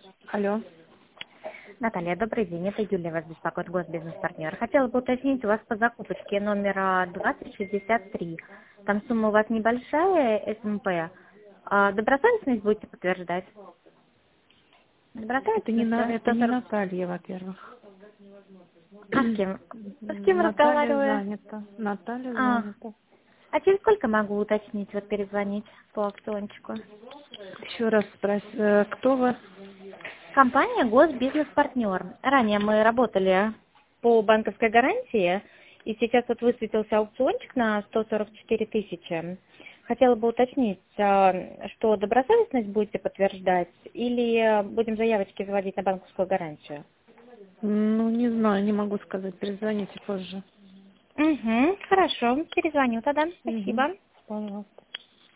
Алло. Наталья, добрый день. Это Юлия, вас беспокоит госбизнес-партнер. Хотела бы уточнить, у вас по закупочке номера 2063. Там сумма у вас небольшая, СМП. Добросовестность будете подтверждать? Добросовестность, да? Это не 140. Наталья, во-первых. А с кем? С кем Наталья разговариваю? занята. Наталья А, занята. а через сколько могу уточнить, вот перезвонить по аукциончику? Еще раз спроси, кто вы? Компания «Госбизнес-партнер». Ранее мы работали по банковской гарантии, и сейчас вот высветился аукциончик на 144 тысячи. Хотела бы уточнить, что добросовестность будете подтверждать или будем заявочки заводить на банковскую гарантию? Ну, не знаю, не могу сказать. Перезвоните позже. Угу, хорошо, перезвоню тогда. Угу. Спасибо. Пожалуйста.